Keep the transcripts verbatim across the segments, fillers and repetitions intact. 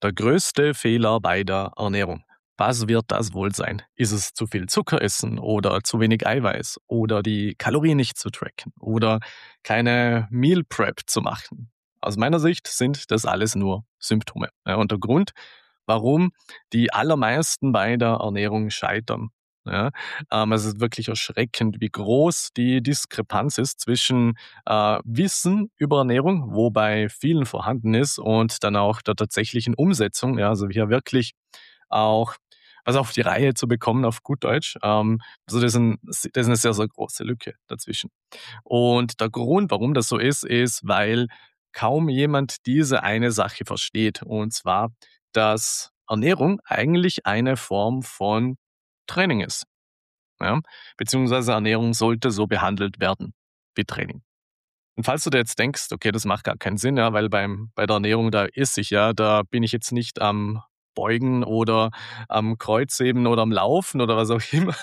Der größte Fehler bei der Ernährung. Was wird das wohl sein? Ist es zu viel Zucker essen oder zu wenig Eiweiß oder die Kalorien nicht zu tracken oder keine Meal Prep zu machen? Aus meiner Sicht sind das alles nur Symptome. Ja, und der Grund, warum die allermeisten bei der Ernährung scheitern. Ja, ähm, es ist wirklich erschreckend, wie groß die Diskrepanz ist zwischen äh, Wissen über Ernährung, wo bei vielen vorhanden ist, und dann auch der tatsächlichen Umsetzung. Ja, also hier wirklich auch was auf die Reihe zu bekommen, auf gut Deutsch. Ähm, also das ist, ein, das ist eine sehr, sehr große Lücke dazwischen. Und der Grund, warum das so ist, ist, weil kaum jemand diese eine Sache versteht. Und zwar, dass Ernährung eigentlich eine Form von Training ist. Ja? Beziehungsweise Ernährung sollte so behandelt werden wie Training. Und falls du dir jetzt denkst, okay, das macht gar keinen Sinn, ja, weil beim, bei der Ernährung, da esse ich ja, da bin ich jetzt nicht am Beugen oder am Kreuzheben oder am Laufen oder was auch immer,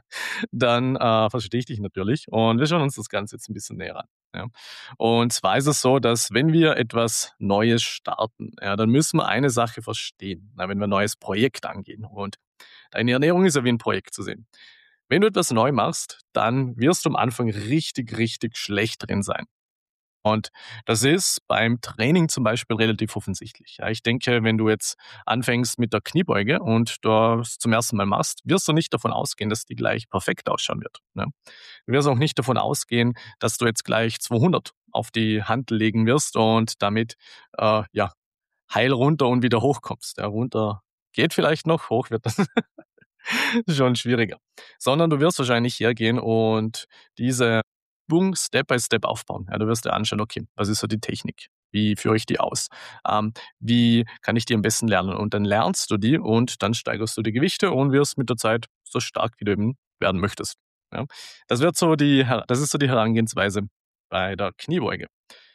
dann äh, verstehe ich dich natürlich. Und wir schauen uns das Ganze jetzt ein bisschen näher an. Ja. Und zwar ist es so, dass wenn wir etwas Neues starten, ja, dann müssen wir eine Sache verstehen, na, wenn wir ein neues Projekt angehen. Und deine Ernährung ist ja wie ein Projekt zu sehen. Wenn du etwas neu machst, dann wirst du am Anfang richtig, richtig schlecht drin sein. Und das ist beim Training zum Beispiel relativ offensichtlich. Ja, ich denke, wenn du jetzt anfängst mit der Kniebeuge und das zum ersten Mal machst, wirst du nicht davon ausgehen, dass die gleich perfekt ausschauen wird. Ne? Du wirst auch nicht davon ausgehen, dass du jetzt gleich zweihundert auf die Hand legen wirst und damit äh, ja, heil runter und wieder hochkommst. Ja, runter geht vielleicht noch, hoch wird dann schon schwieriger. Sondern du wirst wahrscheinlich hergehen und diese Übung Step by Step aufbauen. Ja, du wirst dir anschauen, okay, was ist so die Technik? Wie führe ich die aus? Ähm, wie kann ich die am besten lernen? Und dann lernst du die und dann steigerst du die Gewichte und wirst mit der Zeit so stark, wie du eben werden möchtest. Ja, das wird so die, Her- das ist so die Herangehensweise bei der Kniebeuge.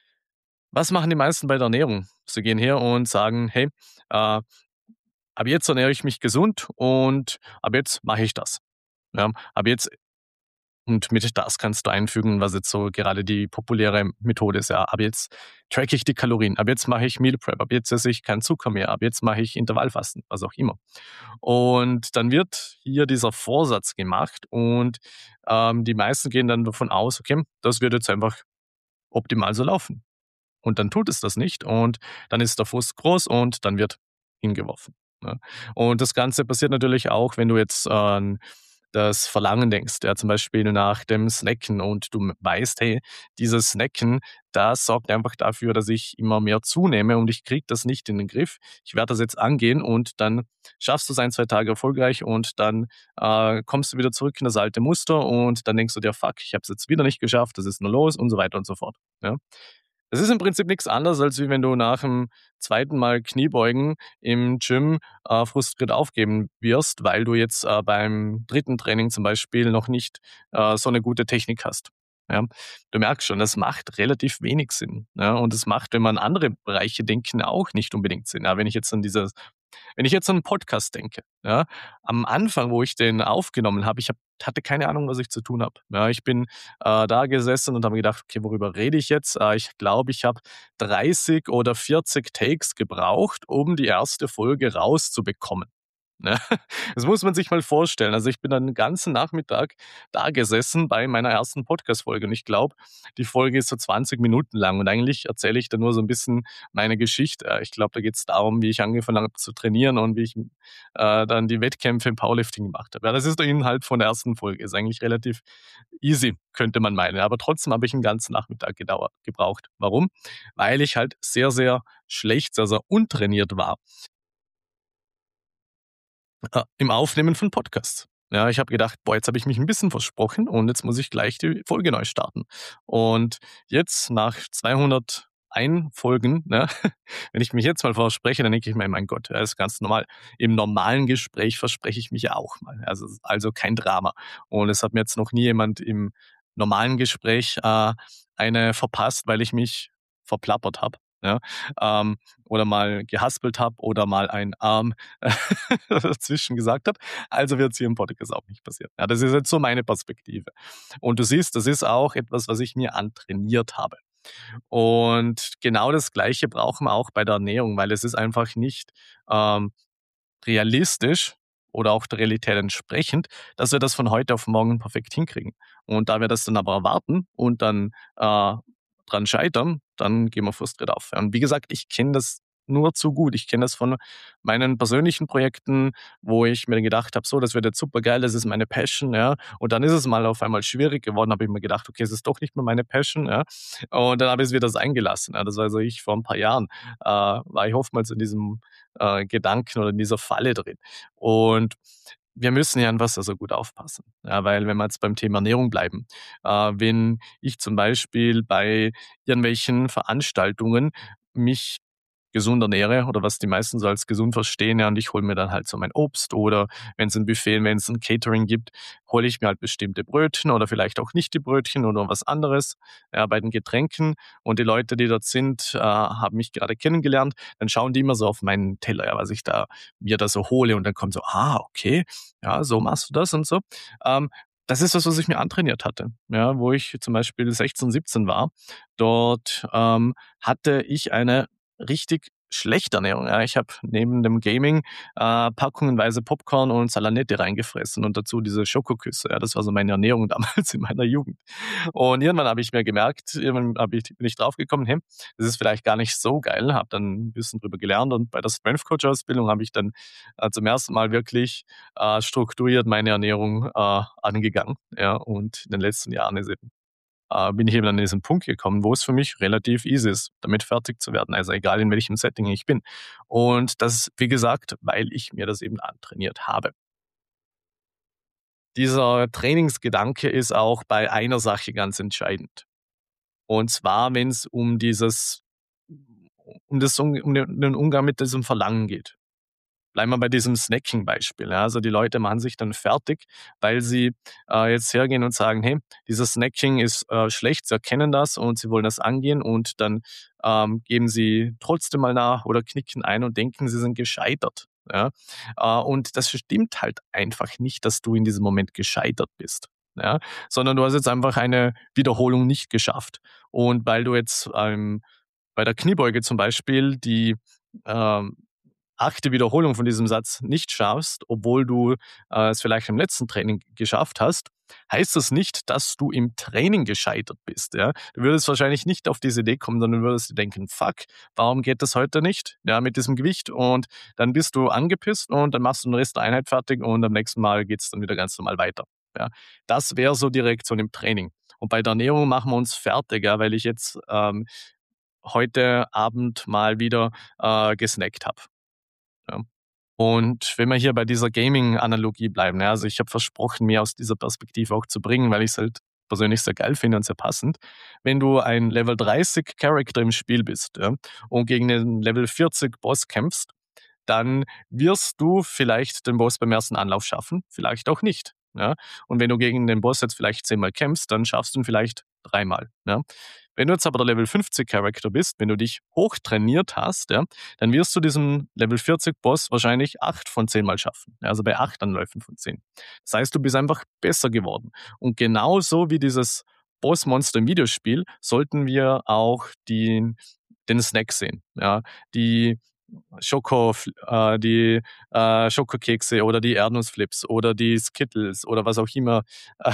Was machen die meisten bei der Ernährung? Sie gehen her und sagen, hey, äh, ab jetzt ernähre ich mich gesund und ab jetzt mache ich das. Ja, ab jetzt und mit das kannst du einfügen, was jetzt so gerade die populäre Methode ist. Ja, ab jetzt tracke ich die Kalorien, ab jetzt mache ich Meal Prep, ab jetzt esse ich keinen Zucker mehr, ab jetzt mache ich Intervallfasten, was auch immer. Und dann wird hier dieser Vorsatz gemacht und ähm, die meisten gehen dann davon aus, okay, das wird jetzt einfach optimal so laufen. Und dann tut es das nicht und dann ist der Frust groß und dann wird hingeworfen. Ne? Und das Ganze passiert natürlich auch, wenn du jetzt an das Verlangen denkst, ja, zum Beispiel nach dem Snacken und du m- weißt, hey, dieses Snacken, das sorgt einfach dafür, dass ich immer mehr zunehme und ich kriege das nicht in den Griff. Ich werde das jetzt angehen und dann schaffst du es ein, zwei Tage erfolgreich und dann äh, kommst du wieder zurück in das alte Muster und dann denkst du dir, fuck, ich habe es jetzt wieder nicht geschafft, das ist nur los und so weiter und so fort. Ja? Es ist im Prinzip nichts anderes, als wie wenn du nach dem zweiten Mal Kniebeugen im Gym, äh, frustriert aufgeben wirst, weil du jetzt, äh, beim dritten Training zum Beispiel noch nicht, äh, so eine gute Technik hast. Ja? Du merkst schon, das macht relativ wenig Sinn, ja? Und es macht, wenn man an andere Bereiche denken, auch nicht unbedingt Sinn. Ja, wenn ich jetzt an dieses wenn ich jetzt an 'n Podcast denke, ja, am Anfang, wo ich den aufgenommen habe, ich habe hatte keine Ahnung, was ich zu tun habe. Ja, ich bin, äh, da gesessen und habe mir gedacht: „Okay, worüber rede ich jetzt?“ Äh, ich glaube, ich habe dreißig oder vierzig Takes gebraucht, um die erste Folge rauszubekommen. Ne? Das muss man sich mal vorstellen. Also, ich bin dann 'n ganzen Nachmittag da gesessen bei meiner ersten Podcast-Folge und ich glaube, die Folge ist so zwanzig Minuten lang und eigentlich erzähle ich da nur so 'n bisschen meine Geschichte. Äh, ich glaube, da geht's darum, wie ich angefangen habe zu trainieren und wie ich, äh, dann die Wettkämpfe im Powerlifting gemacht habe. Ja, das ist der Inhalt von der ersten Folge. Ist eigentlich relativ easy, könnte man meinen. Aber trotzdem habe ich 'n ganzen Nachmittag gedauert gebraucht. Warum? Weil ich halt sehr, sehr schlecht, sehr, sehr untrainiert war. Äh, im Aufnehmen von Podcasts. Ja, ich habe gedacht: „Boah, jetzt habe ich mich ein bisschen versprochen und jetzt muss ich gleich die Folge neu starten.“ Und jetzt nach zweihunderteins Folgen, ne, wenn ich mich jetzt mal verspreche, dann denke ich mir: „Mein Gott, ja, ist ganz normal.“ Im normalen Gespräch verspreche ich mich ja auch mal. Also also kein Drama. Und es hat mir jetzt noch nie jemand im normalen Gespräch, äh, eine verpasst, weil ich mich verplappert habe, ja, ähm, oder mal gehaspelt habe oder mal ein Arm dazwischen gesagt habe. Also wird es hier im Podcast auch nicht passieren. Ja, das ist jetzt so meine Perspektive. Und du siehst, das ist auch etwas, was ich mir antrainiert habe. Und genau das Gleiche brauchen wir auch bei der Ernährung, weil es ist einfach nicht, ähm, realistisch oder auch der Realität entsprechend, dass wir das von heute auf morgen perfekt hinkriegen. Und da wir das dann aber erwarten und dann, äh, dran scheitern, dann gehen wir frustriert auf. Ja, und wie gesagt, ich kenne das nur zu gut. Ich kenne das von meinen persönlichen Projekten, wo ich mir gedacht habe: „So, das wird jetzt supergeil, das ist meine Passion“, ja. Und dann ist es mal auf einmal schwierig geworden, habe ich mir gedacht: „Okay, es ist doch nicht mehr meine Passion“, ja. Und dann habe ich's wieder sein gelassen, ja. Das war also ich vor ein paar Jahren, äh, war ich oftmals in diesem, äh, Gedanken oder in dieser Falle drin. Und wir müssen ja an was also gut aufpassen. Ja, weil wenn wir jetzt beim Thema Ernährung bleiben, äh, wenn ich zum Beispiel bei irgendwelchen Veranstaltungen mich gesund ernähre oder was die meisten so als gesund verstehen, ja, und ich hole mir dann halt so mein Obst oder wenn es ein Buffet wenn es ein Catering gibt, hole ich mir halt bestimmte Brötchen oder vielleicht auch nicht die Brötchen oder was anderes, ja, bei den Getränken. Und die Leute, die dort sind, äh, haben mich gerade kennengelernt, dann schauen die immer so auf meinen Teller, ja, was ich da mir da so hole und dann kommt so: „Ah, okay, ja, so machst du das“ und so. Ähm, Das ist was, was ich mir antrainiert hatte, ja, wo ich zum Beispiel sechzehn, siebzehn war. Dort, ähm, hatte ich eine richtig schlechte Ernährung, ja. Ich habe neben dem Gaming, äh, packungenweise Popcorn und Salanette reingefressen und dazu diese Schokoküsse, ja. Das war so meine Ernährung damals in meiner Jugend. Und irgendwann habe ich mir gemerkt irgendwann habe ich bin ich draufgekommen: „Hey, das ist vielleicht gar nicht so geil“, habe dann 'n bisschen drüber gelernt und bei der Strength Coach Ausbildung habe ich dann, äh, zum ersten Mal wirklich, äh, strukturiert meine Ernährung, äh, angegangen, ja. Und in den letzten Jahren ist eben äh, bin ich eben an diesen Punkt gekommen, wo es für mich relativ easy ist, damit fertig zu werden. Also egal in welchem Setting ich bin. Und das, wie gesagt, weil ich mir das eben antrainiert habe. Dieser Trainingsgedanke ist auch bei einer Sache ganz entscheidend. Und zwar, wenn es um dieses, um das, um den den Umgang mit diesem Verlangen geht. Bleiben wir bei diesem Snacking-Beispiel. Ja. Also die Leute machen sich dann fertig, weil sie äh, jetzt hergehen und sagen, hey, dieses Snacking ist äh, schlecht, sie erkennen das und sie wollen das angehen und dann ähm, geben sie trotzdem mal nach oder knicken ein und denken, sie sind gescheitert. Ja. Äh, und das stimmt halt einfach nicht, dass du in diesem Moment gescheitert bist. Ja, sondern du hast jetzt einfach eine Wiederholung nicht geschafft. Und weil du jetzt ähm, bei der Kniebeuge zum Beispiel die ähm, achte Wiederholung von diesem Satz nicht schaffst, obwohl du äh, es vielleicht im letzten Training geschafft hast, heißt das nicht, dass du im Training gescheitert bist. Ja? Du würdest wahrscheinlich nicht auf diese Idee kommen, sondern du würdest dir denken, fuck, warum geht das heute nicht, ja, mit diesem Gewicht? Und dann bist du angepisst und dann machst du den Rest der Einheit fertig und am nächsten Mal geht es dann wieder ganz normal weiter. Ja? Das wäre so die Reaktion im Training. Und bei der Ernährung machen wir uns fertig, ja, weil ich jetzt ähm, heute Abend mal wieder äh, gesnackt habe. Ja. Und wenn wir hier bei dieser Gaming-Analogie bleiben, ja, also ich habe versprochen, mir aus dieser Perspektive auch zu bringen, weil ich es halt persönlich sehr geil finde und sehr passend. Wenn du ein Level dreißig Character im Spiel bist, ja, und gegen den Level vierzig Boss kämpfst, dann wirst du vielleicht den Boss beim ersten Anlauf schaffen, vielleicht auch nicht. Ja? Und wenn du gegen den Boss jetzt vielleicht zehnmal kämpfst, dann schaffst du ihn vielleicht dreimal. Ja? Wenn du jetzt aber der Level fünfzig Charakter bist, wenn du dich hochtrainiert hast, ja, dann wirst du diesen Level vierzig Boss wahrscheinlich acht von zehn Mal schaffen. Ja, also bei acht Anläufen von zehn. Das heißt, du bist einfach besser geworden. Und genauso wie dieses Bossmonster im Videospiel sollten wir auch die, den Snack sehen. Ja, die Schoko, äh, die äh, Schokokekse oder die Erdnussflips oder die Skittles oder was auch immer äh,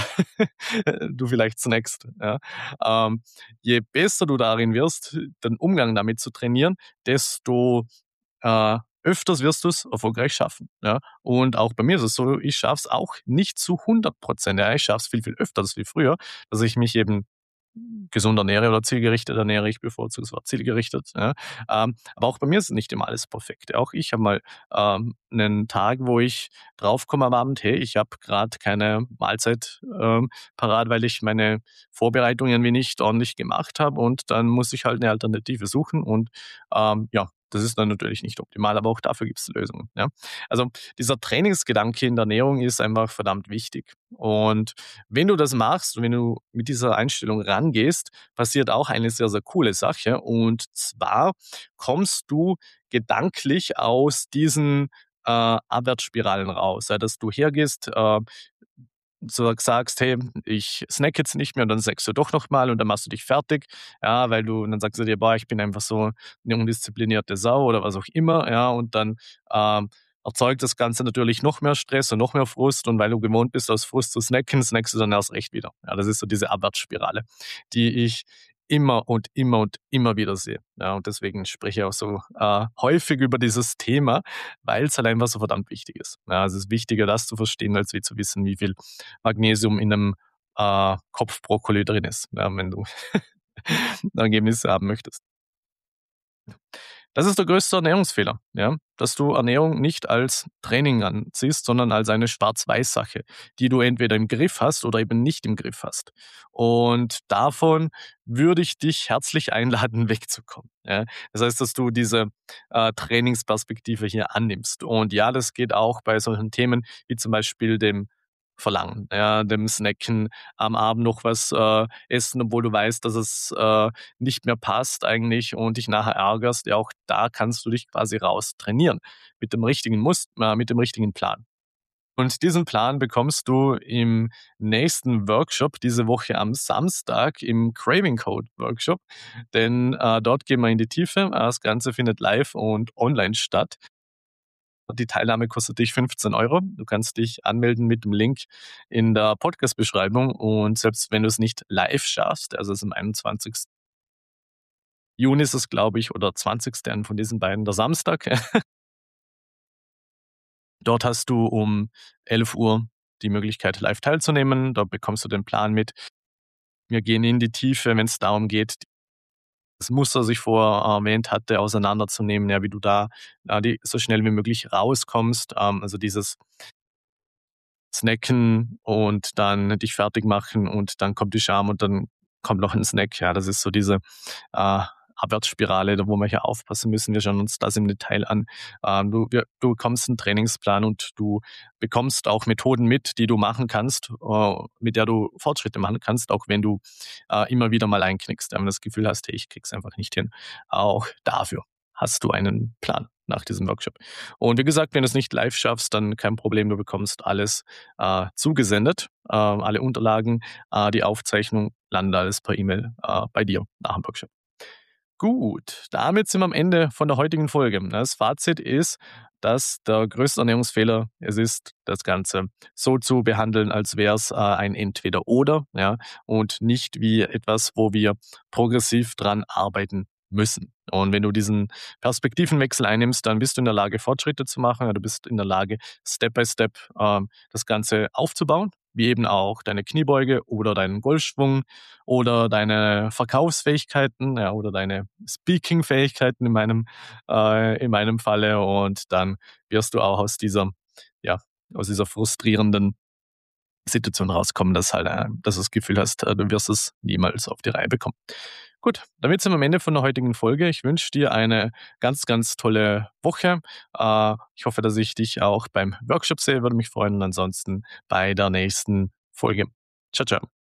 du vielleicht snackst. Ja. Ähm, Je besser du darin wirst, den Umgang damit zu trainieren, desto äh, öfters wirst du es erfolgreich schaffen. Ja. Und auch bei mir ist es so, ich schaffe es auch nicht zu hundert Prozent. Ja. Ich schaffe es viel, viel öfter als viel früher, dass ich mich eben gesund ernähre oder zielgerichtet ernähre. Ich bevorzuge das Wort zielgerichtet. Ja. Ähm, aber auch bei mir ist nicht immer alles perfekt. Auch ich habe mal ähm, einen Tag, wo ich draufkomme am Abend, hey, ich habe gerade keine Mahlzeit ähm, parat, weil ich meine Vorbereitung irgendwie nicht ordentlich gemacht habe und dann muss ich halt eine Alternative suchen und ähm, ja, das ist dann natürlich nicht optimal, aber auch dafür gibt es Lösungen. Ja. Also dieser Trainingsgedanke in der Ernährung ist einfach verdammt wichtig. Und wenn du das machst, wenn du mit dieser Einstellung rangehst, passiert auch eine sehr, sehr coole Sache. Und zwar kommst du gedanklich aus diesen äh, Abwärtsspiralen raus. Ja, dass du hergehst, äh, so sagst: „Hey, ich snacke jetzt nicht mehr“, und dann snackst du doch noch mal und dann machst du dich fertig, ja, weil du und dann sagst du dir: „Boah, ich bin einfach so 'ne undisziplinierte Sau“ oder was auch immer, ja, und dann, ähm, erzeugt das Ganze natürlich noch mehr Stress und noch mehr Frust und weil du gewohnt bist, aus Frust zu snacken, snackst du dann erst recht wieder. Ja, das ist so diese Abwärtsspirale, die ich immer und immer und immer wieder sehe. Ja, und deswegen spreche ich auch so, äh, häufig über dieses Thema, weil's halt einfach so verdammt wichtig ist. Ja, es ist wichtiger, das zu verstehen, als wie zu wissen, wie viel Magnesium in 'nem, äh, Kopfbrokkoli drin ist, ja, wenn du Ergebnisse haben möchtest. Das ist der größte Ernährungsfehler, ja, dass du Ernährung nicht als Training ansiehst, sondern als eine Schwarz-Weiß-Sache, die du entweder im Griff hast oder eben nicht im Griff hast. Und davon würde ich dich herzlich einladen, wegzukommen, ja? Das heißt, dass du diese, äh, Trainingsperspektive hier annimmst. Und ja, das geht auch bei solchen Themen wie zum Beispiel dem Verlangen, ja, dem Snacken, am Abend noch was, äh, essen, obwohl du weißt, dass es, äh, nicht mehr passt eigentlich und dich nachher ärgerst. Ja, auch da kannst du dich quasi raustrainieren mit dem richtigen Mus äh, mit dem richtigen Plan. Und diesen Plan bekommst du im nächsten Workshop diese Woche am Samstag im Craving Code Workshop, denn, äh, dort gehen wir in die Tiefe. Äh, das Ganze findet live und online statt. Die Teilnahme kostet dich fünfzehn Euro. Du kannst dich anmelden mit dem Link in der Podcast-Beschreibung und selbst wenn du's nicht live schaffst, also, es ist am einundzwanzigsten Juni ist es, glaube ich, oder zwanzigste einen von diesen beiden, der Samstag. Dort hast du um elf Uhr die Möglichkeit, live teilzunehmen. Dort bekommst du den Plan mit. Wir gehen in die Tiefe, wenn's darum geht, das Muster, das ich vorher erwähnt hatte, auseinanderzunehmen, ja, wie du da, äh, die so schnell wie möglich rauskommst. Ähm, also, dieses Snacken und dann dich fertig machen und dann kommt die Scham und dann kommt noch 'n Snack. Ja, das ist so diese, äh, Abwärtsspirale, da wo wir hier aufpassen müssen. Wir schauen uns das im Detail an. Ähm, du wir du bekommst 'n Trainingsplan und du bekommst auch Methoden mit, die du machen kannst, äh, mit der du Fortschritte machen kannst, auch wenn du, äh, immer wieder mal einknickst, wenn du das Gefühl hast: „Hey, ich kriege es einfach nicht hin.“ Auch dafür hast du einen Plan nach diesem Workshop. Und wie gesagt, wenn du's nicht live schaffst, dann kein Problem, du bekommst alles, äh, zugesendet, äh, alle Unterlagen, äh, die Aufzeichnung landet alles per E-Mail, äh, bei dir nach dem Workshop. Gut, damit sind wir am Ende von der heutigen Folge. Das Fazit ist, dass der größte Ernährungsfehler es ist, das Ganze so zu behandeln, als wär's, äh, ein Entweder-Oder, ja, und nicht wie etwas, wo wir progressiv dran arbeiten müssen. Und wenn du diesen Perspektivenwechsel einnimmst, dann bist du in der Lage, Fortschritte zu machen. Ja, du bist in der Lage, Step by Step, ähm, das Ganze aufzubauen, wie eben auch deine Kniebeuge oder deinen Golfschwung oder deine Verkaufsfähigkeiten, ja, oder deine Speaking-Fähigkeiten in meinem äh, in meinem Falle. Und dann wirst du auch aus dieser ja, aus dieser frustrierenden Situation rauskommen, dass halt, äh dass du das Gefühl hast, äh, du wirst es niemals auf die Reihe bekommen. Gut, damit sind wir am Ende von der heutigen Folge. Ich wünsche dir eine ganz, ganz tolle Woche. Äh, ich hoffe, dass ich dich auch beim Workshop sehe, würde mich freuen und ansonsten bei der nächsten Folge. Tschau, tschau.